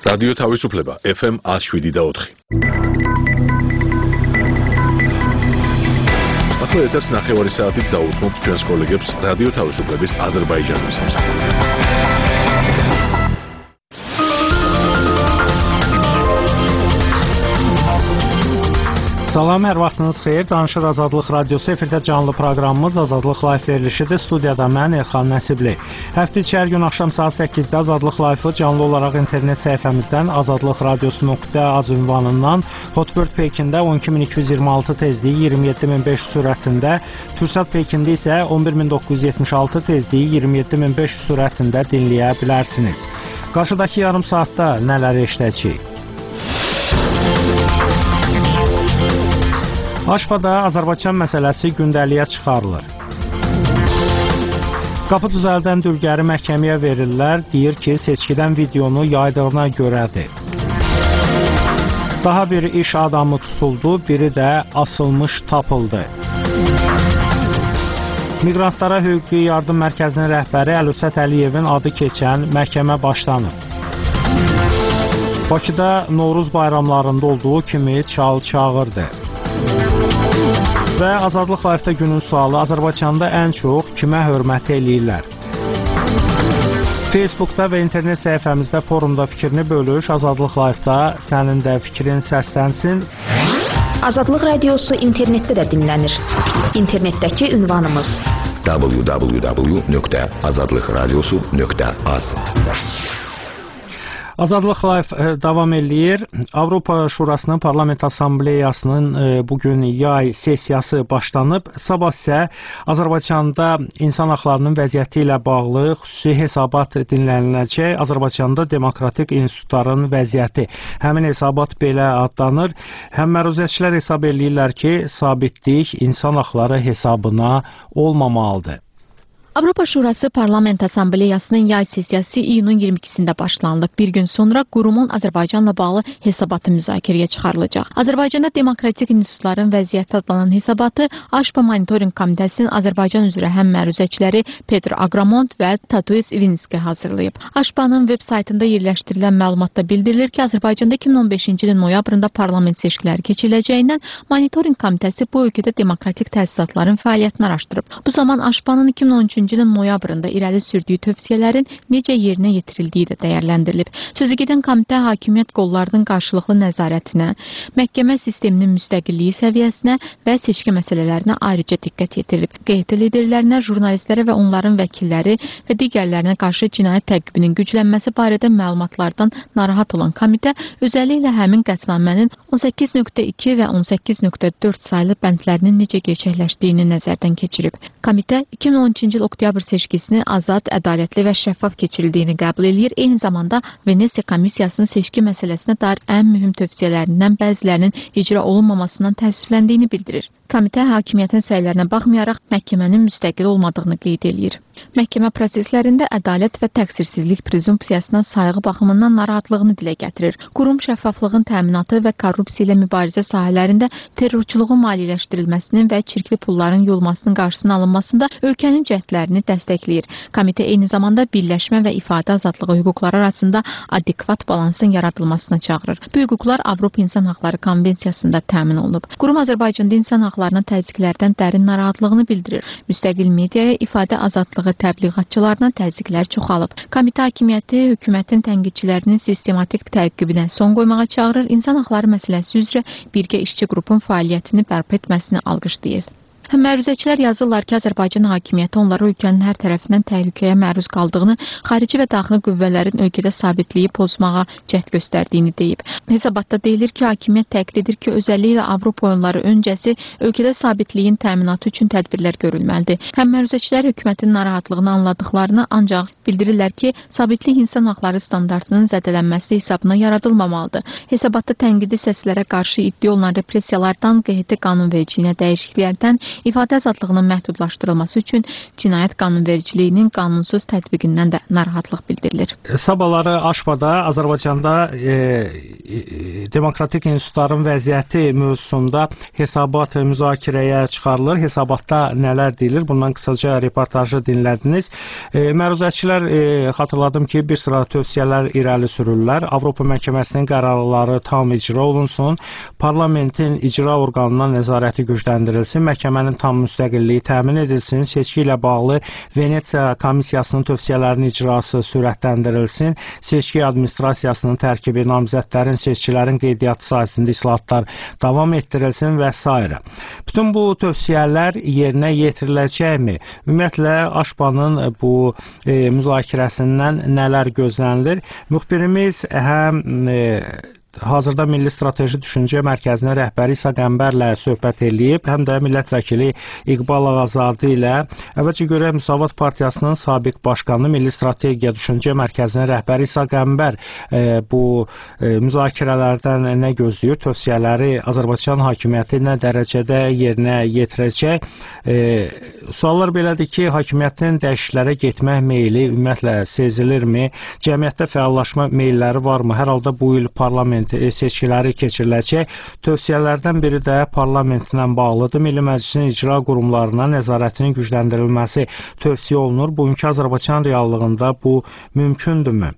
რადიო თავისუფლება FM 107.4. ახლა ეთერს ნახევარი საათით დაუთმობთ ჩვენს კოლეგებს რადიო თავისუფლების აზერბაიჯანის სამსახურში. Salam, hər vaxtınız xeyir. Danışır Azadlıq Radiosu efirdə canlı proqramımız Azadlıq Live verilişidir. Studiyada mən Elxan Nəsibli. Həftə içi hər gün axşam saat 8-də Azadlıq Live-ı canlı olaraq internet səhifəmizdən azadlıqradiosu.az ünvanından Hotbird Pekində 12226 tezliyi 27500 sürətində, Türksat Pekində isə 11976 tezliyi 27500 sürətində dinləyə bilərsiniz. Qarşıdakı yarım saatda nələr eşidəcəyik? Aşpada Azərbaycan məsələsi gündəliyə çıxarılır. Qapı düzəldən dülgəri məhkəməyə verirlər, deyir ki, seçkidən videonu yaydığına görədir. Daha bir iş adamı tutuldu, biri də asılmış tapıldı. Miqrantlara hüquqi yardım mərkəzinin rəhbəri Əlövsət Əliyevin adı keçən məhkəmə başlanır. Bakıda Novruz bayramlarında olduğu kimi çal-çağırdı. Və Azadlıq Live-də günün sualı: Azərbaycanda ən çox kimə hörmət eləyirlər? Facebookda və internet səhifəmizdə forumda fikrini bölüş. Azadlıq Live-da sənin də fikrin səslənsin. Azadlıq Radiosu internetdə də dinlənir. İnternetdəki ünvanımız www.azadlıqradiosu.az. Azadlıq Live davam eləyir. Avropa Şurasının Parlament Assambleyasının bugün yay sessiyası başlanıb. Sabah isə Azərbaycanda insan haqlarının vəziyyəti ilə bağlı xüsusi hesabat dinləniləcək. Azərbaycanda demokratik institutların vəziyyəti. Həmin hesabat belə adlanır. Həm məruzəçilər hesab eləyirlər ki, sabitlik insan haqları hesabına olmamalıdır. Avropa Şurası Parlament Assambleyasının yay sessiyası iyunun 22-sində başlanılıb. Bir gün sonra qurumun Azərbaycanla bağlı hesabatı müzakirəyə çıxarılacaq. Azərbaycanda demokratik institutların vəziyyəti adlanan hesabatı AŞPA Monitoring Komitəsinin Azərbaycan üzrə həm məruzəçiləri Petr Agramont və Tatuis Ivinski hazırlayıb. AŞPA-nın veb saytında yerləşdirilən məlumatda bildirilir ki, Azərbaycanda 2015-ci ilin noyabrında parlament seçkiləri keçiriləcəyindən Monitoring Komitəsi bu ölkədə demokratik təsisatların fəaliyyətini araşdırıb. Bu zaman AŞPA-nın 2013-cü ilin noyabrında irəli sürdüyü tövsiyələrin necə yerinə yetirildiyi də dəyərləndirilib. Sözü gedən komitə hakimiyyət qollarının qarşılıqlı nəzarətinə, məhkəmə sisteminin müstəqilliyi səviyyəsinə və seçki məsələlərinə ayrıca diqqət yetirilib. QHT liderlərinə, jurnalistlərə və onların vəkilləri və digərlərinə qarşı cinayət təqibinin güclənməsi barədə məlumatlardan narahat olan komitə özəlliklə həmin qətnamənin 18.2 və 18.4 saylı bəndlərinin necə gerçəkləşdiyini nəzərdən keçirib. Komitə 2013-cü il oktyabr seçkisini azad, ədalətli və şəffaf keçirildiyini qəbul edir. Eyni zamanda Venesiya Komissiyasının seçki məsələsinə dair ən mühüm tövsiyələrindən bəzilərinin icra olunmamasından təəssüfləndiyini bildirir. Komitə hakimiyyətin səylərinə baxmayaraq məhkəmənin müstəqil olmadığını qeyd edir. Məhkəmə proseslərində ədalət və təqsirsizlik prezumpsiyasına sayğı baxımından narahatlığını dilə gətirir. Qurum şəffaflığın təminatı və korrupsiya ilə mübarizə sahələrində terrorçuluğun maliyyələşdirilməsinin və çirkli pulların yolmasının qarşısının alınmasında ölkənin cəhdlərini dəstəkləyir. Komitə eyni zamanda birləşmə və ifadə azadlığı hüquqları arasında adekvat balansın yaradılmasına çağırır. Bu hüquqlar Avropa İnsan Haqları Konvensiyasında təmin olunub. Qurum Azərbaycanda insan haqlarına təzyiqlərdən dərin narahatlığını bildirir. Müstəqil mediaya, ifadə azadlığı təbliğatçılarına təzyiqlər çoxalıb. Komitə hakimiyyəti hökumətin tənqidçilərinin sistematik təqibinə son qoymağa çağırır. İnsan haqları məsələsi üzrə birgə işçi qrupun fəaliyyətini bərpa etməsini alqışlayır. Məruzəçilər yazırlar ki, Azərbaycan hakimiyyəti onları ölkənin hər tərəfindən təhlükəyə məruz qaldığını, xarici və daxili qüvvələrin ölkədə sabitliyi pozmağa cəhd göstərdiyini deyib. Hesabatda deyilir ki, hakimiyyət təkid edir ki, özəlliklə Avropa oyunları öncəsi ölkədə sabitliyin təminatı üçün tədbirlər görülməlidir. Həm məruzəçilər hökumətin narahatlığını anladıqlarını, ancaq bildirirlər ki, sabitlik insan haqları standartının zədələnməsi hesabına yaradılmamalıdır. Hesabatda tənqidi səslərə qarşı iddia olunan repressiyalardan, QHT qanunvericiliyinə dəyişikliklərdən, ifadə azadlığının məhdudlaşdırılması üçün cinayət qanunvericiliyinin qanunsuz tətbiqindən də narahatlıq bildirilir. Sabahları Aşbada Azərbaycanda demokratik institutların vəziyyəti mövzusunda hesabat müzakirəyə çıxarılır. Hesabatda nələr deyilir? Bundan qısaca reportajı dinlədiniz. Məruzəçilər xatırladım ki, bir sıra tövsiyələr irəli sürürlər. Avropa Məhkəməsinin qərarları tam icra olunsun, parlamentin icra orqanına nəzarəti gücləndirilsin, məhkəmənin tam müstəqilliyi təmin edilsin, seçki ilə bağlı Venesiya komissiyasının tövsiyələrinin icrası sürətləndirilsin, seçki administrasiyasının tərkibi, namizədlərin, seçkilərin qeydiyyatı sahəsində islahatlar davam etdirilsin və s. Bütün bu tövsiyələr yerinə yetiriləcəkmi? Ümumiyyətlə, Aşbanın bu müzakirəsindən nələr gözlənilir? Müxbirimiz həm hazırda Milli Strateji Düşüncə Mərkəzinin rəhbəri İsa Qəmbərlə söhbət eləyib, həm də millət vəkili İqbal Ağazadə ilə. Əvvəlcə görək Müsavat Partiyasının sabiq başqanı, Milli Strategiya Düşüncə Mərkəzinin rəhbəri İsa Qəmbər bu müzakirələrdən nə gözləyir? Tövsiyələri Azərbaycan hakimiyyəti nə dərəcədə yerinə yetirəcək? Suallar belədir ki, hakimiyyətin dəyişikliklərə getmək meyli ümumiyyətlə sezilirmi? Cəmiyyətdə fəallaşma meylləri varmı? Hər halda bu il parlament seçkiləri keçiriləcək. Tövsiyələrdən biri də parlamentlə bağlıdır. Milli Məclisin icra qurumlarına nəzarətinin gücləndirilməsi tövsiyə olunur. Bugünkü Azərbaycan reallığında bu mümkündürmü?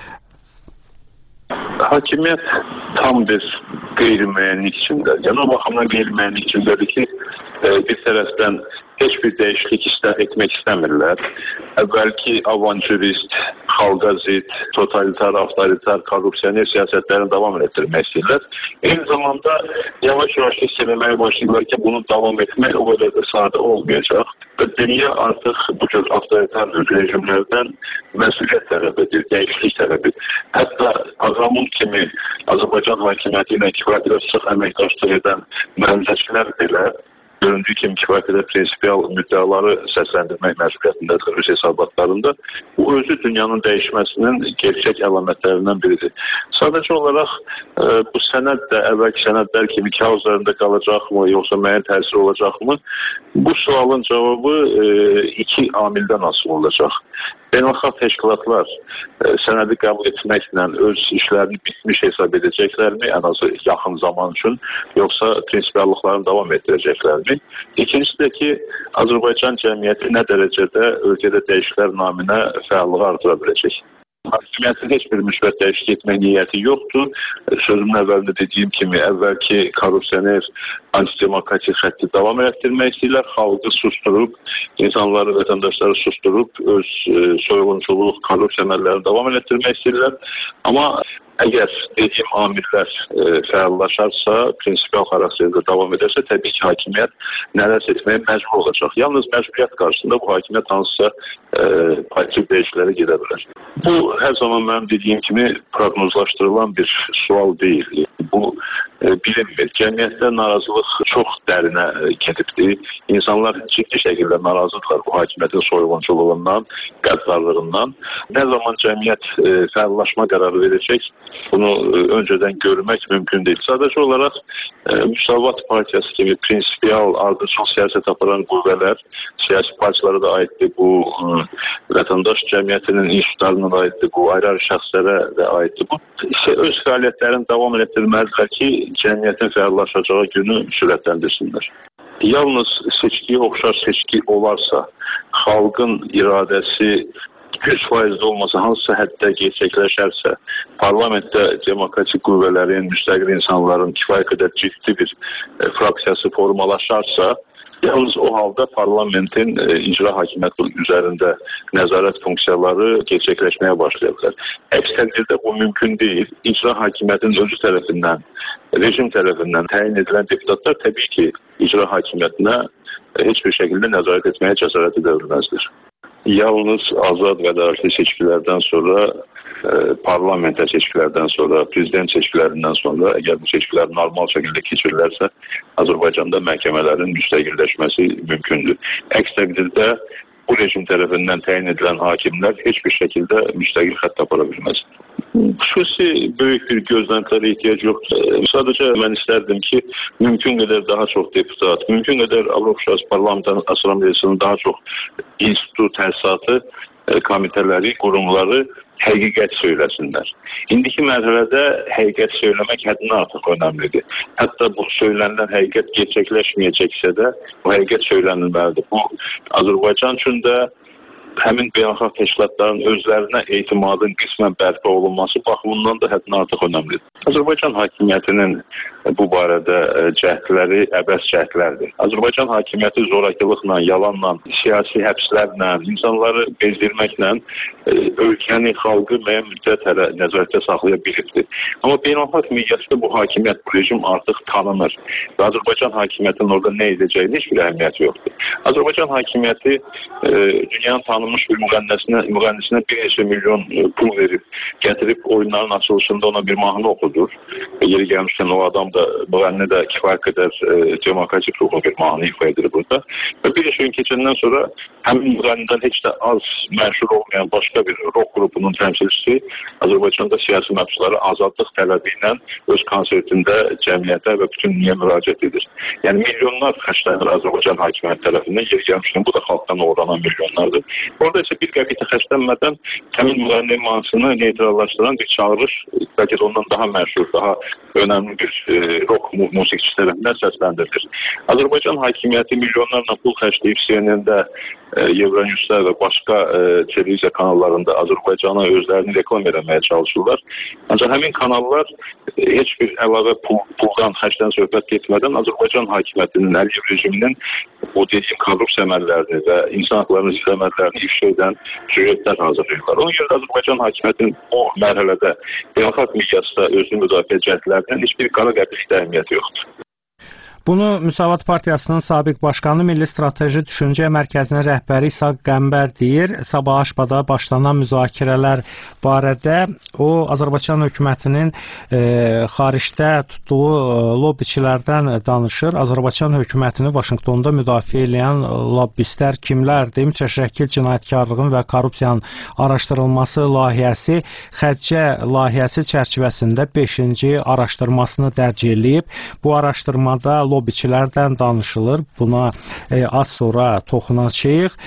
Hakimiyyət tam bir qeyri-müəyyənlik içində. Yəni o baxımdan qeyri-müəyyənlik içindədir ki, bir tərəfdən heç bir dəyişiklik etmək istəmirlər. Əvvəlki avanturist, xalqa zid, totalitar, avtoritar, korrupsioner siyasətlərini davam etdirmək istəyirlər. Eyni zamanda yavaş-yavaş hiss etməyə başlayırlar ki, bunu davam etmək o qədər də sadə olmayacaq. Və dünya artıq bu cür avtoritar rejimlərdən məsuliyyət tələb edir, dəyişiklik tələb edir. Hətta Ağamın kimi Azərbaycan hakimiyyəti ilə kifayət qədər sıx əməkdaşlıq edən məruzəçilər belə göründüyü kimi kifayət qədər prinsipial müddəaları səsləndirmək məsuliyyətindədir öz hesabatlarında. Bu özü dünyanın dəyişməsinin gerçək əlamətlərindən biridir. Sadəcə olaraq bu sənəd də əvvəlki sənədlər kimi kağızlarında qalacaqmı, yoxsa müəyyən təsir olacaqmı? Bu sualın cavabı iki amildən asılı olacaq. Beynəlxalq təşkilatlar sənədi qəbul etməklə öz işlərini bitmiş hesab edəcəklərmi, ən azı yaxın zaman üçün, yoxsa prinsipiallıqlarını davam etdirəcəklərmi? İkincisi də ki, Azərbaycan cəmiyyəti nə dərəcədə ölkədə dəyişikliklər naminə fəallığı artıra biləcək? Hakimiyyətin heç bir müsbət dəyişiklik etmək niyyəti yoxdur. Sözümün əvvəlində dediyim kimi, əvvəlki korrupsioner, antidemokratik xətti davam etdirmək istəyirlər. Xalqı susturub, insanları, vətəndaşları susturub, öz soyğunçuluq, korrupsiya əməllərini davam etdirmək istəyirlər. Amma əgər dediyim amillər fəallaşarsa, prinsipial xarakterdə davam edərsə, təbii ki, hakimiyyət nələrsə etməyə məcbur olacaq. Yalnız məcburiyyət qarşısında bu hakimiyyət hansısa politik dəyişikliklərə gedə bilər. Bu, hər zaman mənim dediyim kimi proqnozlaşdırılan bir sual deyil. Bu bilinmir. Cəmiyyətdə narazılıq çox dərinə gedibdir. İnsanlar ciddi şəkildə narazıdırlar bu hakimiyyətin soyğunçuluğundan, qəddarlığından. Nə zaman cəmiyyət fəallaşma qərarı verəcək, bunu öncədən görmək mümkün deyil. Sadəcə olaraq Müsavat Partiyası kimi prinsipial, ardıcıl siyasət aparan qüvvələr, siyasi partiyalara da aiddir, bu vətəndaş cəmiyyətinin institutlarına da aiddir, bu ayrı-ayrı şəxslərə də aiddir. Bu isə öz fəaliyyətlərini davam etdirməlidirlər ki, cəmiyyətin fəallaşacağı günü sürətləndirsinlər. Yalnız seçkiyə oxşar seçki olarsa, xalqın iradəsi 100% olmasa, hansısa həddə gerçəkləşərsə, parlamentdə demokratik qüvvələrin, müstəqil insanların kifayət qədər ciddi bir fraksiyası formalaşarsa, yalnız o halda parlamentin icra hakimiyyəti üzərində nəzarət funksiyaları gerçəkləşməyə başlayacaqlar. Əks təqdirdə bu mümkün deyil. İcra hakimiyyətinin özü tərəfindən, rejim tərəfindən təyin edilən deputatlar təbii ki, icra hakimiyyətinə heç bir şəkildə nəzarət etməyə cəsarət edə bilməzdir. Yalnız azad və ədalətli seçkilərdən sonra, parlamentə seçkilərdən sonra, prezident seçkilərindən sonra, əgər bu seçkilər normal şəkildə keçirilərsə, Azərbaycanda məhkəmələrin müstəqilləşməsi mümkündür. Əks təqdirdə bu rejim tərəfindən təyin edilən hakimlər heç bir şəkildə müstəqil xətt apara bilməz. Xüsusi böyük bir gözləntilərə ehtiyac yoxdur. Sadəcə mən istərdim ki, mümkün qədər daha çox deputat, mümkün qədər Avropa Parlament Assambleyasının daha çox institut, təsisatı, komitələri, qurumları həqiqət söyləsinlər. İndiki mərhələdə həqiqət söyləmək həddindən artıq önəmlidir. Hətta bu söylənilən həqiqət gerçəkləşməyəcəksə də, bu həqiqət söylənilməlidir. Bu, Azərbaycan üçün də həmin beynəlxalq təşkilatların özlərinə etimadın qismən bərpa olunması baxımından da həddindən artıq önəmlidir. Azərbaycan hakimiyyətinin bu barədə cəhdləri əbəs cəhdlərdir. Azərbaycan hakimiyyəti zorakılıqla, yalanla, siyasi həbslərlə, insanları bezdirməklə ölkəni, xalqı müəyyən müddət hələ nəzarətdə saxlaya bilibdir. Amma beynəlxalq miqyasda bu hakimiyyət, bu rejim artıq tanınır və Azərbaycan hakimiyyətinin orada nə edəcəyinin heç bir əhəmiyyəti yoxdur. Azərbaycan hakimiyyəti dünyanın tanınmış bir müğənnisinə bir neçə milyon pul verib, gətirib oyunların açılışında ona bir mahnı oxudur. Yeri gəlmişkən o adam da, müğənni də kifayət qədər demokratik ruhlu bir mahnı ifa edir burada. Və bir neçə gün keçəndən sonra həmin müğənnidən heç də az məşhur olmayan başqa bir rock qrupunun təmsilçisi Azərbaycanda siyasi məhbusları azadlıq tələbi ilə öz konsertində cəmiyyətə və bütün dünyaya müraciət edir. Yəni milyonlar xərclənir Azərbaycan hakimiyyəti tərəfindən, yeri gəlmişkən bu da xalqdan uğranan milyonlardır. Orada isə bir qəpik də xərclənmədən həmin müğənni mahnısını neytrallaşdıran bir çağırış, bəlkə də ondan daha məşhur, daha önəmli bir rock musiqisi tərəfindən səsləndirilir. Azərbaycan hakimiyyəti milyonlarla pul xərcləyib CNN-də, Euronews-da və başqa televiziya kanallarında Azərbaycana özlərini reklam eləməyə çalışırlar. Ancaq həmin kanallar heç bir əlavə puldan, xərcdən söhbət getmədən Azərbaycan hakimiyyətinin, Əliyev rejiminin o dediyim korrupsiya əməllərini və insan haqlarını izləmələrini ifşa edən süjetlər hazırlayırlar. Ona görə Azərbaycan hakimiyyətinin o mərhələdə beynəlxalq miqyasda özünü müdafiə cəhdlərindən heç bir qara qəpikdə əhəmiyyəti yoxdur. Bunu Müsavat Partiyasının sabiq başqanı Milli Strateji Düşüncə Mərkəzinin rəhbəri İsaq Qəmbər deyir. Sabah Aşbada başlanan müzakirələr barədə o Azərbaycan hökumətinin xaricdə tutduğu lobbiçilərdən danışır. Azərbaycan hökumətini Vaşinqtonda müdafiə edən lobbistlər kimlərdir? Mütəşəkkil cinayətkarlığın və korrupsiyanın araşdırılması layihəsi Xəccə layihəsi çərçivəsində 5-ci araşdırmasını dərc edib. Bu araşdırmada lobbiçilərdən danışılır. Buna az sonra toxunacağıq.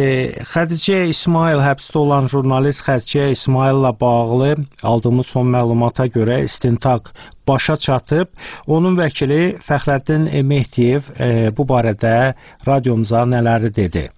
Xədicə İsmail, həbsdə olan jurnalist Xədicə İsmaillə bağlı aldığımız son məlumata görə istintaq başa çatıb. Onun vəkili Fəxrəddin Mehdiyev bu barədə radiomuza nələri dedi?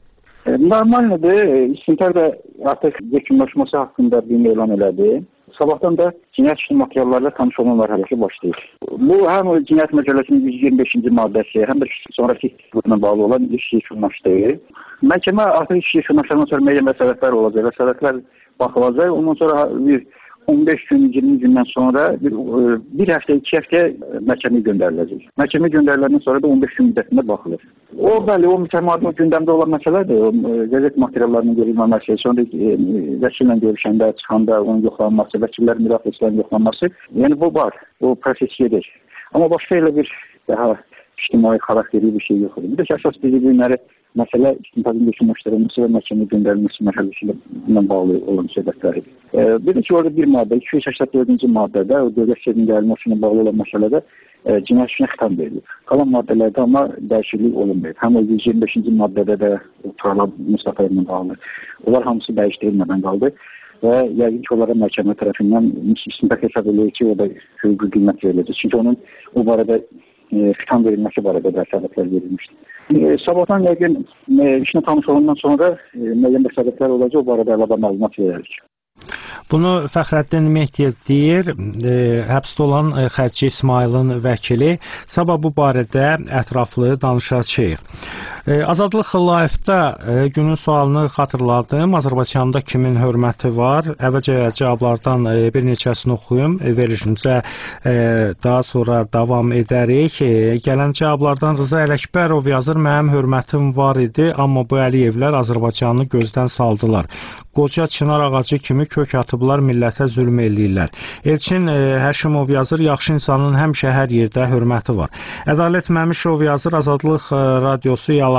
Normaldir. İstintaq da artıq yekunlaşması haqqında bir elan elədi. Sabahdan da cinayət işi materiallarla tanış olmalar hərəkəti başlayır. Bu həm cinayət məcəlləsinin 125-ci maddəsi, həm də sonraki qrupuna bağlı olan iş yekunlaşdı. Məhkəmə artıq iş yekunlaşandan sonra müəyyən vəsatətlər olacaq. Vəsatətlər baxılacaq. Ondan sonra bir 15 gün, 20 gündən sonra bir həftə, 2 həftə məhkəməyə göndəriləcək. Məhkəməyə göndəriləndən sonra da 15 gün müddətində baxılır. O, bəli, o mütəmadi gündəmdə olan məsələdir. Qəzet materiallarının verilməməsi, sonra vəkillə görüşəndə, çıxanda onun yoxlanması, vəkillərin müdafiəçilərin yoxlanması, yəni bu var, o proses gedir. Amma başqa elə bir daha ictimai xarakteri bir şey yoxdur. Bir də ki, əsas bizi günləri məsələ istintaqın yekunlaşdırılması və məhkəməyə göndərilməsi mərhələsi ilə bağlı olan söhbətləridir. Bir də ki, orada bir maddə, 284-cü maddədə, o dövlət sirrinin gəlməsi ilə bağlı olan məsələdə cinayət işinə xitam verilir. Qalan maddələrdə amma dəyişiklik olunmayıb. Həm o 125-ci maddədə də Tuğrul Mustafa ilə bağlı. Onlar hamısı dəyişdirilmədən qaldı və yəqin ki, onlara məhkəmə tərəfindən istintaq hesab edilir ki, o da hüquqi qiymət veriləcək. Çünki onun o barədə xitam verilməsi barədə də səbəblər verilmişdir. Sabahdan yəqin işinə tanış olandan sonra müəyyən səbəblər olacaq, o barədə əlavə məlumat verərik. Bunu Fəxrəddin Mehdiyev deyir, həbsdə olan Xədicə İsmailin vəkili. Sabah bu barədə ətraflı danışacağıq. Azadlıq Live-da günün sualını xatırladım. Azərbaycanda kimin hörməti var? Əvvəlcə cavablardan bir neçəsini oxuyum. Verilişimizə daha sonra davam edərik. Gələn cavablardan Rıza Ələkbərov yazır, mənim hörmətim var idi, amma bu Əliyevlər Azərbaycanı gözdən saldılar. Qoca çınar ağacı kimi kök atıblar, millətə zülm eləyirlər. Elçin Həşimov yazır, yaxşı insanın həmişə hər yerdə hörməti var. Ədalət Məmişov yazır, Azadlıq radiosu yalan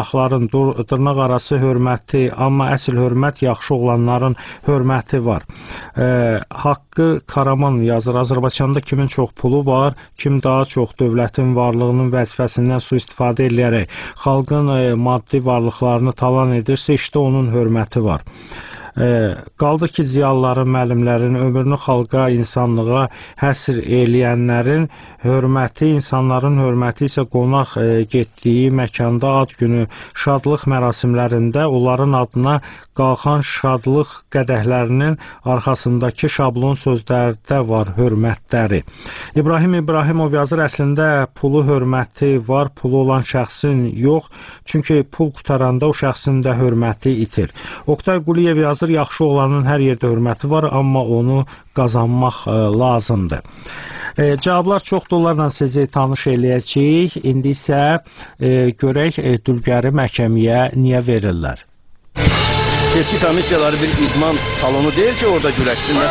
xeyirxahlaqların dırnaqarası hörməti, amma əsl hörmət yaxşı oğlanların hörməti var. Haqqı Karaman yazır, Azərbaycanda kimin çox pulu var, kim daha çox dövlətin varlığının vəzifəsindən sui-istifadə edərək xalqın maddi varlıqlarını talan edirsə, işte onun hörməti var. Qaldı ki, ziyalıların, müəllimlərin, ömrünü xalqa, insanlığa həsr eləyənlərin hörməti, insanların hörməti isə qonaq getdiyi məkanda ad günü şadlıq mərasimlərində onların adına qalxan şadlıq qədəhlərinin arxasındakı şablon sözlərdə var hörmətləri. İbrahim İbrahimov yazır, əslində pulu, hörməti var, pulu olan şəxsin yox, çünki pul qutaranda o şəxsin də hörməti itir. Oktay Quliyev yazır, yaxşı olanın hər yerdə hörməti var, amma onu qazanmaq lazımdır. Cavablar çoxdur, onlarla sizi tanış eləyəcəyik. İndi isə görək dülgəri məhkəməyə niyə verirlər? Seçki komissiyaları bir idman salonu deyil ki, orada güləşsinlər.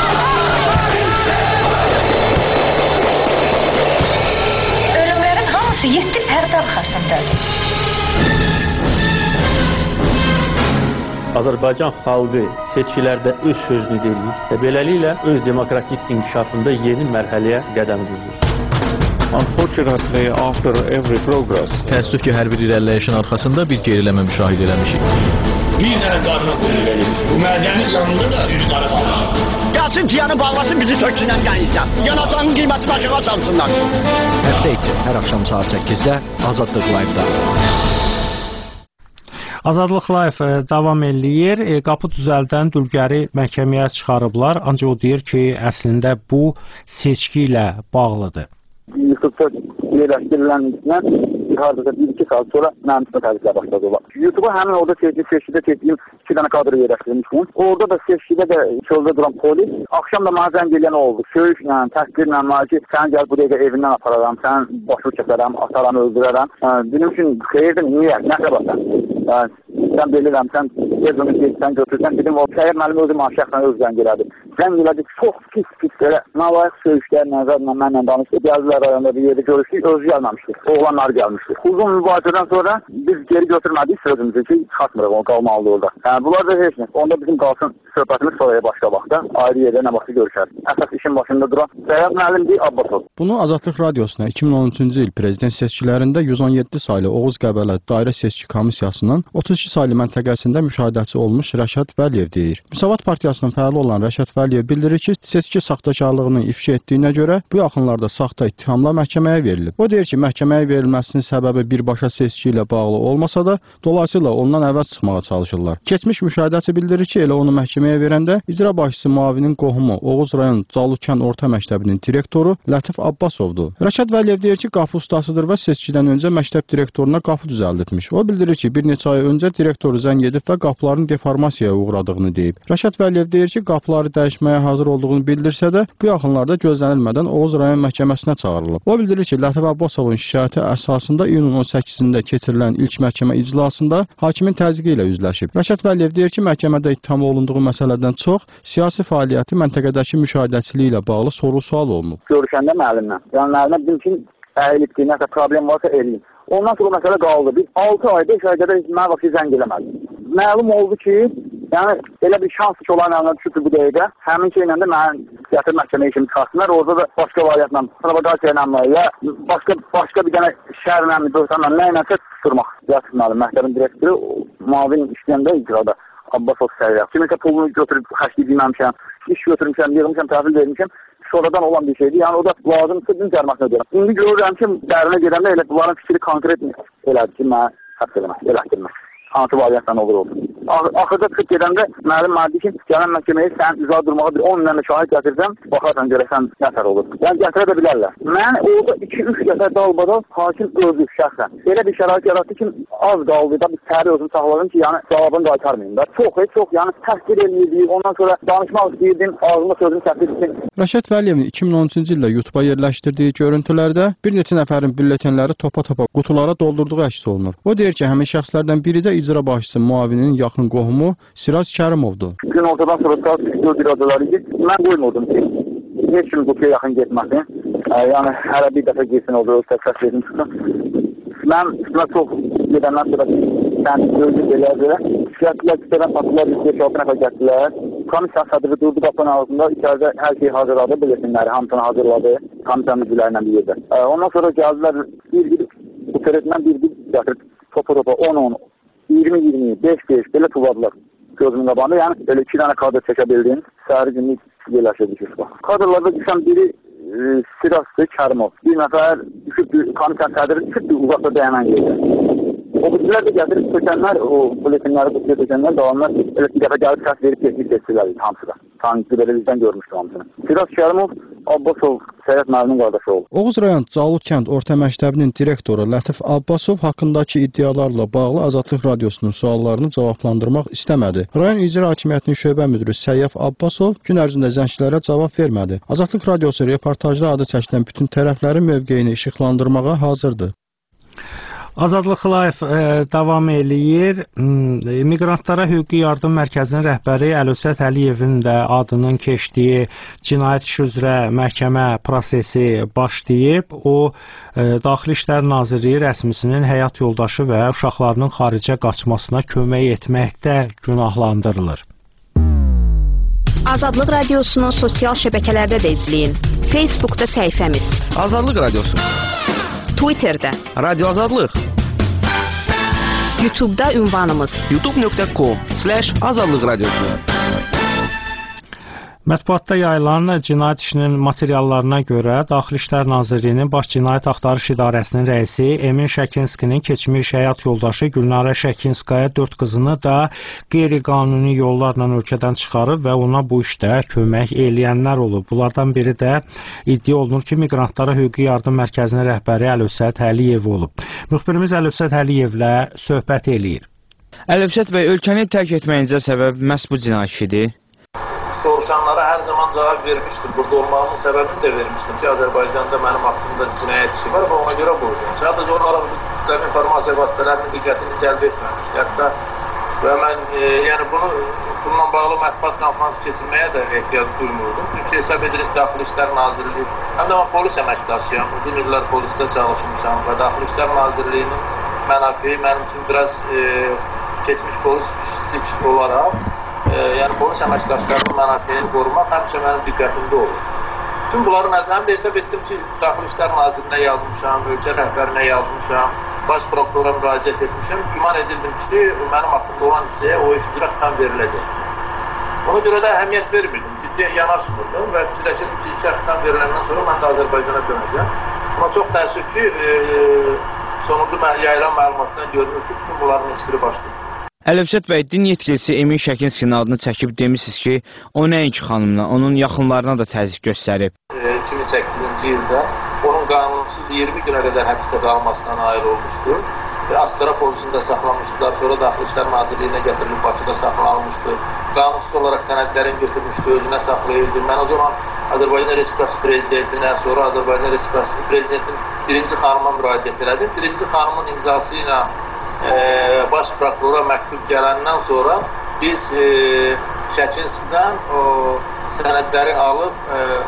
Ölümlərin hamısı 7 pərdə arxasındadır. Azərbaycan xalqı seçkilərdə öz sözünü deyir və beləliklə öz demokratik inkişafında yeni mərhələyə qədəm qoyur. Unfortunately, after every progress, təəssüf ki, hər bir irəliləyişin arxasında bir geriləmə müşahidə eləmişik. Bir dənə qarına qolu verir. Bu mədənin yanında da üç qarı qalacaq. Gəlsin piyanı bağlasın, bizi söksünən qayıtacaq. Yanacağın qiyməti başına çalsınlar. Həftə içi hər axşam saat 8-də Azadlıq Live-da. Azadlıq Live davam eləyir. Qapı düzəldən dülgəri məhkəməyə çıxarıblar. Ancaq o deyir ki, əslində bu seçki ilə bağlıdır. YouTube'da yerləşdirilən içindən hardasa 1-2 saat sonra mənim üçün təzyiqlə başladılar. YouTube'a həmin orada seçkide seçdiyim 2 dənə kadro yerləşdirilmişdim. Orada da seçkide də çöldə duran polis axşam da mənə zəng eləyən oldu. Söyüşlə, təhqirlə, ki, sən gəl bu dəqiqə evindən apararam, sən başını kəsərəm, atarəm, öldürərəm. Benim üçün xeyirdir, niyə? Nə səbəbdən? Sən belirəm, sən özünü geçsən, götürsən. Dedim, o şəhər müəllim özüm şəxsən öz zəng elədi. Zəng elədi, çox pis belə nalayiq söyüşlər, nəzərlə mənlə danışdı. Gəldilər rayonda bir yerdə görüşdük, özü gəlməmişdi. Oğlanlar gəlmişdi. Uzun mübahisədən sonra biz geri götürmədik sözümüzü ki, çıxartmırıq, onu qalmalıdır orada. Bunlar da heç nə. Onda bizim qalsın söhbətimiz sonraya başqa vaxtda, ayrı yerdə nə vaxtı görüşərik. Əsas işin başında duran Səyad müəllimdir, Abbasov. Bunu Azadlıq Radiosuna 2013-cü il prezident seçkilərində 117 saylı Oğuz Qəbələ Dairə Seçki Komissiyasının 32 saylı məntəqəsində müşahidəçi olmuş Rəşad Vəliyev deyir. Müsavat Partiyasının fəali olan Rəşad Vəliyev bildirir ki, seçki saxtakarlığını ifşa etdiyinə görə bu yaxınlarda saxta ittihamla məhkəməyə verilib. O deyir ki, məhkəməyə verilməsinin səbəbi birbaşa seçki ilə bağlı olmasa da, dolayısıyla ondan əvəz çıxmağa çalışırlar. Keçmiş müşahidəçi bildirir ki, elə onu məhkəməyə verəndə icra başçısı müavinin qohumu Oğuz rayon Calukən Orta Məktəbinin direktoru Lətif Abbasovdur. Rəşad Vəliyev deyir ki, qapı ustasıdır və seçkidən öncə məktəb direktoruna qapı düzəlditmiş. O bildirir ki, bir neçə ay öncə direktoru zəng edib və qapıların deformasiyaya uğradığını deyib. Rəşad Vəliyev deyir ki, qapıları dəyişməyə hazır olduğunu bildirsə də, bu yaxınlarda gözlənilmədən Oğuz rayon məhkəməsinə çağırılıb. O bildirir ki, Lətif Abbasovun şikayəti əsasında iyunun 18-də keçirilən ilk məhkəmə iclasında hakimin təzyiqi ilə üzləşib. Rəşad Vəliyev deyir ki, məhkəmədə ittiham olunduğu məsələdən çox siyasi fəaliyyəti məntəqədəki müşahidəçiliyi ilə bağlı soru-sual olunub. Görüşəndə müəllimlə, yəni müəllimə dedim ki, əyilibdir, nəsə problem varsa eləyim. Ondan sonra məsələ qaldı. Biz 6 ayda şəhidədə mənə vaxtı zəng eləmədim. Məlum oldu ki, yəni elə bir şans ki, olan yanına düşübdür bu dəqiqə. Həmin şeylə də mən gətirib məhkəməyə kimi çıxarsınlar. Orada da başqa variantla, provokasiya ilə ya başqa bir dənə şərlə, böhtanla, nə ilə tutturmaq istəyirəm. Məktəbin direktoru, müavin işləyəndə icrada Abbasov səhiyyə. Kiminsə pulunu götürüb xərcləyəmişəm, iş götürmüşəm, yığmışam, təhvil vermişəm. Sonradan olan bir şeydir. Yəni o da lazımsa din cəriməsinə ödəyirəm. İndi görürəm ki, dərinə gedəndə elə bunların fikri konkret elədir ki, mənə həbs eləmək, elətdirmək. Hansı variantla olur oldu. Axırda çıxıb gedəndə müəllim mənə deyir ki, gələn məhkəməyə sən üzrə durmağa bir 10 minə şahid gətirsən, baxarsan görəsən nətər olur. Yəni gətirə də bilərlər. Mən orada 2-3 dəfə dalbadal hakim öldü şəxsən. Elə bir şərait yaratdı ki, az qaldı da bir təri özüm saxladım ki, yəni cavabını qaytarmayayım da. Çox, yəni təhqir eləyirdik. Ondan sonra danışmaq istəyirdim, ağzıma sözümü səpirdim. Rəşad Vəliyevin 2013-cü ildə YouTube-a yerləşdirdiyi görüntülərdə bir neçə nəfərin bülletenləri topa-topa qutulara doldurduğu əks olunur. O deyir ki, həmin şəxslərdən biri də icra başçısı müavinin yaxın qohumu Siraz Kərimovdur. Gün ortadan sonra saat 4 iradılar idi. Mən qoymurdum ki, heç kim qutuya yaxın getməsin. Yəni, hələ bir dəfə getsin oldu, öz təksəs verdim çıxsın. Mən üstümə çox gedəndən sonra kəndi gözü belədir. Şikayətlər istəyən patlılar 5-6 nəfər gəldilər. Komissiya sədri durdu qapının ağzında, içəridə hər şeyi hazırladı, bilesinləri hamısını hazırladı, komissiyanın üzvlərindən bir yerdə. Ondan sonra gəldilər, bir bu teretindən bir gətirib topa 10-10, 20-20, 5-5 belə tulladılar gözümün qabağında. Yəni belə 2 dənə kadr çəkə bildim, səhəri günlük yerləşirdik. Kadrlarda düşən biri Siraslı Kərimov, bir nəfər düşüb komissiyanın sədri düşüb uzaqda dayanan yerdə. O bizlər də gətirib sökənlər, o buletinləri bu sökənlər davamlar elə bir dəfə gəlib səs verib keçmiş etdilər hamısı da. Sanki belə bizdən görmüşdü hamısını. Siras Kərimov, Abbasov, Səyət müəllimin qardaşı oldu. Oğuz rayon Caluq kənd orta məktəbinin direktoru Lətif Abbasov haqqındakı iddialarla bağlı Azadlıq radiosunun suallarını cavablandırmaq istəmədi. Rayon İcra Hakimiyyətinin şöbə müdiri Səyyaf Abbasov gün ərzində zəngçilərə cavab vermədi. Azadlıq radiosu reportajda adı çəkilən bütün tərəflərin mövqeyini işıqlandırmağa hazırdır. Azadlıq Live davam eləyir. Miqrantlara Hüquqi Yardım Mərkəzinin rəhbəri Əlövsət Əliyevin də adının keçdiyi cinayət işi üzrə məhkəmə prosesi başlayıb. O, Daxili İşlər Nazirliyi rəsmisinin həyat yoldaşı və uşaqlarının xaricə qaçmasına kömək etməkdə günahlandırılır. Azadlıq Radiosunu sosial şəbəkələrdə də izləyin. Facebookda səhifəmiz Azadlıq Radiosu, Twitterdə Radio Azadlıq, YouTube'da ünvanımız youtube.com/Azadlıq Radiosu. Mətbuatda yayılan cinayət işinin materiallarına görə Daxili İşlər Nazirliyinin Baş Cinayət Axtarış İdarəsinin rəisi Emin Şəkinskinin keçmiş həyat yoldaşı Gülnarə Şəkinskaya 4 qızını da qeyri-qanuni yollarla ölkədən çıxarıb və ona bu işdə kömək eləyənlər olub. Bunlardan biri də iddia olunur ki, Miqrantlara Hüquqi Yardım Mərkəzinin rəhbəri Əlövsət Əliyev olub. Müxbirimiz Əlövsət Əliyevlə söhbət eləyir. Əlövsət bəy, ölkəni tərk etməyinizə səbəb məhz bu cinayət işidir. Soruşanlara hər zaman cavab vermişdim. Burada olmağımın səbəbini də vermişdim ki, Azərbaycanda mənim haqqımda cinayət işi var və ona görə buradayım. Sadəcə onlara kütləvi informasiya vasitələrinin diqqətini cəlb etməmişdi. Hətta və mən bununla bağlı mətbuat konfransı keçirməyə də ehtiyac duymurdum. Çünki hesab edirəm Daxili İşlər Nazirliyi, həm də mən polis əməkdaşıyam, uzun illər polisdə çalışmışam və Daxili İşlər Nazirliyinin mənafeyi mənim üçün biraz keçmiş polis kişisi olaraq yəni polis əməkdaşlarının mənafeyini qorumaq həmişə mənim diqqətimdə olur. Tüm bunları həm də hesab etdim ki, Daxili İşlər Nazirinə yazmışam, ölkə rəhbərinə yazmışam, baş prokurora müraciət etmişəm. Güman edirdim ki, mənim haqqımda olan hissəyə o iş üzrə xitam veriləcək. Ona görə də əhəmiyyət vermirdim, ciddi yanaşmırdım və fikirləşirdim ki, işə xitam veriləndən sonra mən də Azərbaycana dönəcəm. Amma çox təəssüf ki, sonunda yayılan məlumatdan görünür ki, bütün bunların hiçbiri başlayıb. Əlövsət bəy, din yetkilisi Emin Şəkinskinin adını çəkib demişsiniz ki, o nəinki xanımla, onun yaxınlarına da təzyiq göstərib. 2008-ci ildə onun qanunsuz 20 günə qədər həbsdə qalmasına nail olmuşdu. Astara polisində saxlanmışdılar, sonra Daxili İşlər Nazirliyinə gətirilib Bakıda saxlanılmışdı. Qanunsuz olaraq sənədlərini götürmüşdü, özünə saxlayırdı. Mən o zaman Azərbaycan Respublikası Prezidentinə, sonra Azərbaycan Respublikası Prezidentin 1-ci xanıma müraciət elədim. 1-ci xanımın imzası ilə baş prokurora məktub gələndən sonra biz Şəkinskidən o sənədləri alıb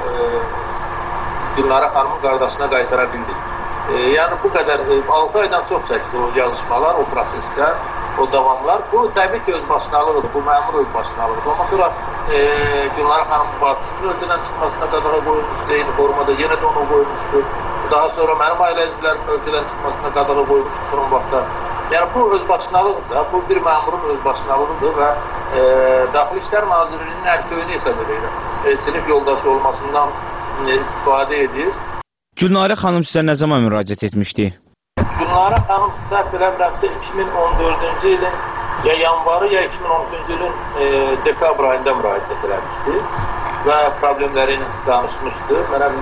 Gülnarə xanımın qardaşına qaytara bildik. Yəni bu qədər 6 aydan çox çəkdi o yazışmalar, o proseslər, o davamlar. Bu təbii ki, özbaşınalıqdır, bu məmur özbaşınalıqdır. Ondan sonra Gülnarə xanımın bacısının ölkədən çıxmasına qadağa qoyulmuşdu, eyni formada yenə də onu qoymuşdu. Daha sonra mənim ailə üzvlərimin ölkədən çıxmasına qadağa qoyulmuşdu son vaxtda. Yəni bu özbaşınalıqdır, bu bir məmurun özbaşınalığıdır və Daxili İşlər Nazirliyinin əksöyünü hesab edir. Sinif yoldaşı olmasından istifadə edir. Gülnarə xanım sizə nə zaman müraciət etmişdi? Gülnarə xanım səhv eləmirəmsə 2014-cü ilin ya yanvarı ya 2013-cü ilin dekabr ayında müraciət eləmişdi və problemlərini danışmışdı. Mənə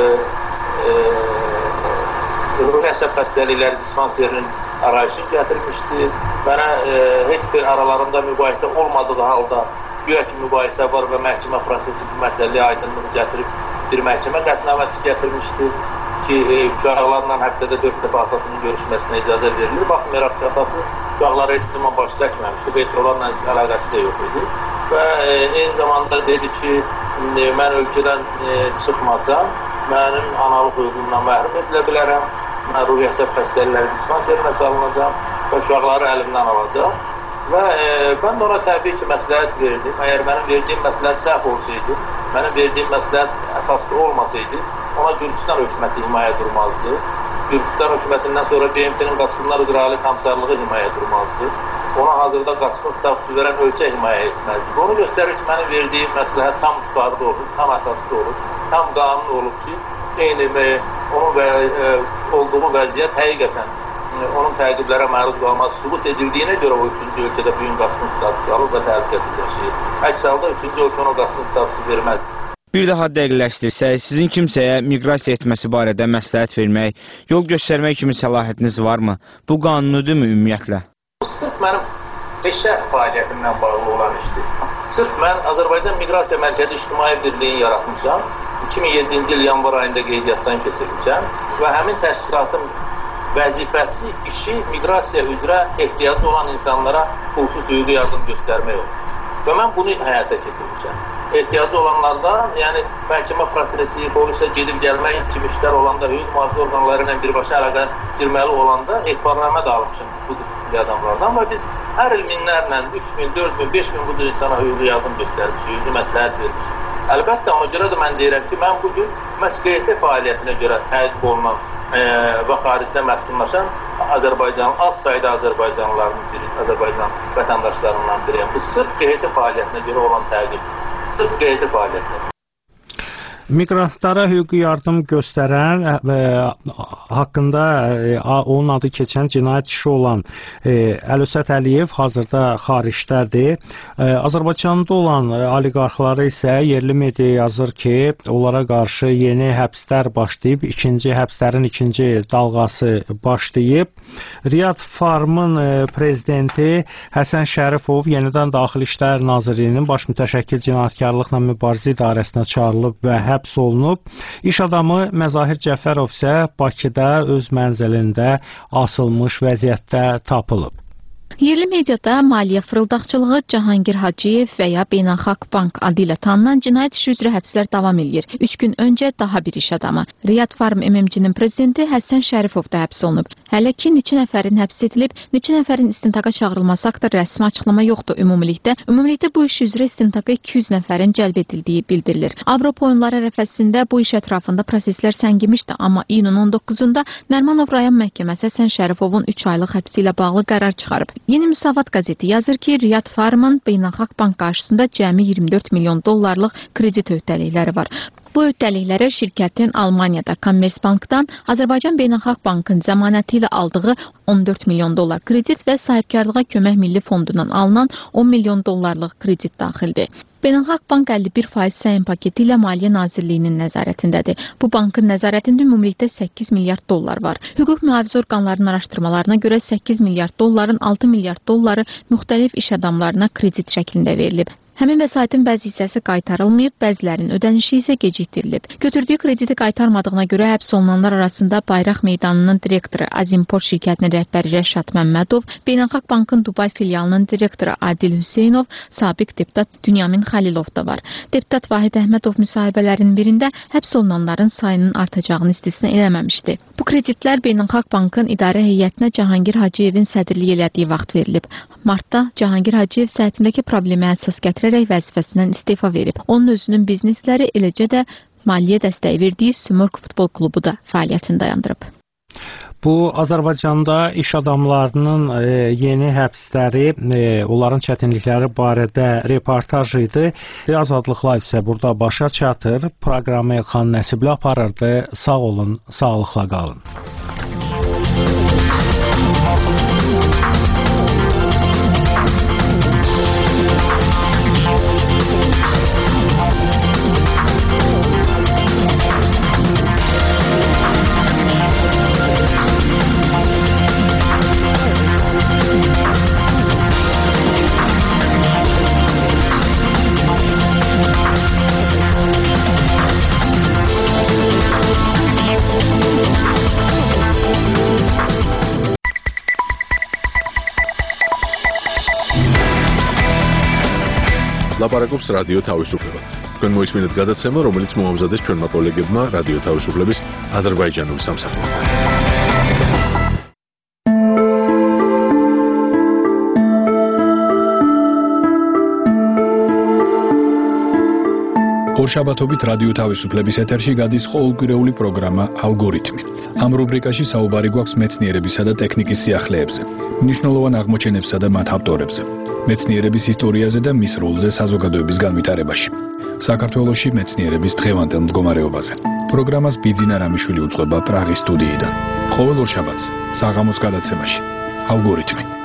ruhi əsəb xəstəlikləri dispanserinin arayışını gətirmişdi. Mənə heç bir aralarında mübahisə olmadığı halda güya ki mübahisə var və məhkəmə prosesi bu məsələyə aydınlıq gətirib bir məhkəmə qətnaməsi gətirmişdi ki, uşaqlarla həftədə 4 dəfə atasının görüşməsinə icazə verilir. Baxmayaraq ki, atası uşaqlara heç zaman baş çəkməmişdi, heç onlarla əlaqəsi də yox idi. Və eyni zamanda dedi ki, mən ölkədən çıxmasam, mənim analıq hüququmdan məhrum edilə bilərəm mən ruhi əsəb xəstəlikləri dispanserinə salınacaq və uşaqları əlimdən alacaq. Və mən də ona təbii ki, məsləhət verdim. Əgər mənim verdiyim məsləhət səhv olsaydı, mənim verdiyim məsləhət əsaslı olmasaydı, ona Gürcüstan hökuməti himayə durmazdı. Gürcüstan hökumətindən sonra BMT-nin qaçqınlar üzrə Ali Komissarlığı himayə durmazdı. Ona hazırda qaçqın statusu verən ölkə himayə etməzdi. Bunu göstərir ki, mənim verdiyim məsləhət tam tutarlı olub, tam əsaslı olub, tam qanun olub ki, eyni onun olduğu vəziyyət həqiqətən onun təqiblərə məruz qalması sübut edildiyinə görə o üçüncü ölkədə bu gün qaçqın statusu alıb və təhlükəsiz yaşayır. Əks halda üçüncü ölkə ona qaçqın statusu verməz. Bir daha dəqiqləşdirsək, sizin kimsəyə miqrasiya etməsi barədə məsləhət vermək, yol göstərmək kimi səlahiyyətiniz varmı? Bu qanunudur ümumiyyətlə? Sırf mənim peşə fəaliyyətimdən bağlı olan işdir. Sırf mən Azərbaycan Miqrasiya Mərkəzi İctimai Birliyini yaratmışam. 2007-ci il yanvar ayında qeydiyyatdan keçirmişəm və həmin təşkilatın vəzifəsi, işi miqrasiya üzrə ehtiyacı olan insanlara pulsuz hüquqi yardım göstərmək olur. Və mən bunu həyata keçirmişəm. Ehtiyacı olanlardan, yəni məhkəmə prosesi, polisə gedib gəlmək kimi işlər olanda, hüquq mühafizə orqanları ilə birbaşa əlaqə girməli olanda etibarnamə də almışam bu qüsumlu adamlardan və biz hər il minlərlə 3000, 4000, 5000 bu cür insana hüquqi yardım göstərmişik, hüquqi məsləhət vermişik. Əlbəttə, ona görə də mən deyirəm ki, mən bugün məhz QT fəaliyyətinə görə təqib olunan və xaricdə məskunlaşan az sayda Azərbaycanlıların biri, Azərbaycan vətəndaşlarından biriyəm. Bu sırf QT fəaliyyətinə görə olan təqib, sırf QT fəaliyyətinə. Miqrantlara hüquqi yardım göstərən haqqında onun adı keçən cinayət işi olan Əlövsət Əliyev hazırda xaricdədir. Azərbaycanda olan oliqarxları isə yerli media yazır ki, onlara qarşı yeni həbslər başlayıb, həbslərin ikinci dalğası başlayıb. Riyad Farmın prezidenti Həsən Şərifov yenidən Daxili İşlər Nazirliyinin baş mütəşəkkil cinayətkarlıqla mübarizə idarəsinə çağırılıb və həbs olunub. İş adamı Məzahir Cəfərov isə Bakıda öz mənzilində asılmış vəziyyətdə tapılıb. Yerli mediada maliyyə fırıldaqçılığı Cahangir Hacıyev və ya Beynəlxalq Bank adı ilə tanınan cinayət işi üzrə həbslər davam edir. 3 gün öncə daha bir iş adamı, Riyad Farm MMC-nin prezidenti Həsən Şərifov da həbs olunub. Hələ ki, neçə nəfərin həbs edilib, neçə nəfərin istintaqa çağırılması haqqında rəsmi açıqlama yoxdur ümumilikdə bu iş üzrə istintaqa 200 nəfərin cəlb edildiyi bildirilir. Avropa oyunları ərəfəsində bu iş ətrafında proseslər səngimişdi, amma iyunun 19-da Nərmanov rayon məhkəməsi Həsən Şərifovun 3 aylıq həbsi ilə bağlı qərar çıxarıb. Yeni Müsavat qəzeti yazır ki, Riyad Farmın Beynəlxalq Bank qarşısında cəmi 24 milyon dollarlıq kredit öhdəlikləri var. Bu öhdəliklərə şirkətin Almaniyada Kommersbankdan Azərbaycan Beynəlxalq Bankın zəmanəti ilə aldığı 14 milyon dollar kredit və sahibkarlığa kömək milli fondundan alınan 10 milyon dollarlıq kredit daxildir. Beynəlxalq Bank 51% səhim paketi ilə Maliyyə Nazirliyinin nəzarətindədir. Bu bankın nəzarətində ümumilikdə 8 milyard dollar var. Hüquq mühafizə orqanlarının araşdırmalarına görə 8 milyard dolların 6 milyard dolları müxtəlif iş adamlarına kredit şəklində verilib. Həmin vəsaitin bəzi hissəsi qaytarılmayıb, bəzilərinin ödənişi isə gecikdirilib. Götürdüyü krediti qaytarmadığına görə həbs olunanlar arasında Bayraq Meydanının direktoru Azimport şirkətinin rəhbəri Rəşad Məmmədov, Beynəlxalq Bankın Dubay filialının direktoru Adil Hüseynov, sabiq deputat Dünyamin Xəlilov da var. Deputat Vahid Əhmədov müsahibələrinin birində həbs olunanların sayının artacağını istisna eləməmişdi. Bu kreditlər Beynəlxalq Bankın idarə heyətinə Cahangir Hacıyevin sədrliyi elədiyi vaxt verilib. Martda Cahangir Hacıyev səhhətindəki problemə əsas gətirərək vəzifəsindən istefa verib. Onun özünün biznesləri, eləcə də maliyyə dəstəyi verdiyi Sümorq futbol klubu da fəaliyyətini dayandırıb. Bu, Azərbaycanda iş adamlarının yeni həbsləri, onların çətinlikləri barədə reportaj idi. Azadlıq Live isə burada başa çatır. Proqramı Elxan Nəsibli aparırdı. Sağ olun, sağlıqla qalın. ლაპარაკობს რადიო თავისუფლება. თქვენ მოისმინეთ გადაცემა, რომელიც მოამზადეს ჩვენმა კოლეგებმა რადიო თავისუფლების აზერბაიჯანულ სამსახურთან. ორშაბათობით რადიო თავისუფლების ეთერში გადის ყოველკვირეული პროგრამა ალგორითმი. ამ რუბრიკაში საუბარი გვაქვს მეცნიერებისა და ტექნიკის სიახლეებზე, მნიშვნელოვან აღმოჩენებსა და მათ ავტორებზე, მეცნიერების ისტორიაზე და მის როლზე საზოგადოების განვითარებაში. საქართველოში მეცნიერების დღევანდელ მდგომარეობაზე. პროგრამას ბიძინა რამიშვილი უძღვება პრაღის სტუდიიდან. ყოველ ორშაბათს საღამოს გადაცემაში ალგორითმი.